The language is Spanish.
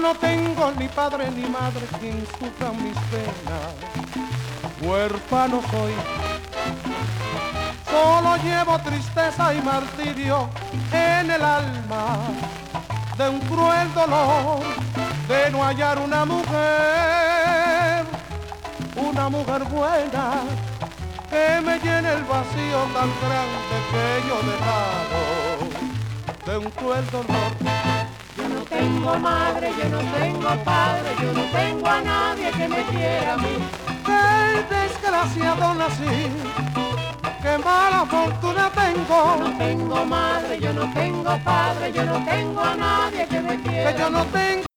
no tengo ni padre ni madre quien sufra mis penas. Huérfano soy, solo llevo tristeza y martirio en el alma, de un cruel dolor de no hallar una mujer buena que me llene el vacío tan grande que yo he dejado, de un cruel dolor. Yo no tengo madre, yo no tengo padre, yo no tengo a nadie que me quiera a mí. Qué desgraciado nací, qué mala fortuna tengo. Yo no tengo madre, yo no tengo padre, yo no tengo a nadie que me quiera. Que yo no tengo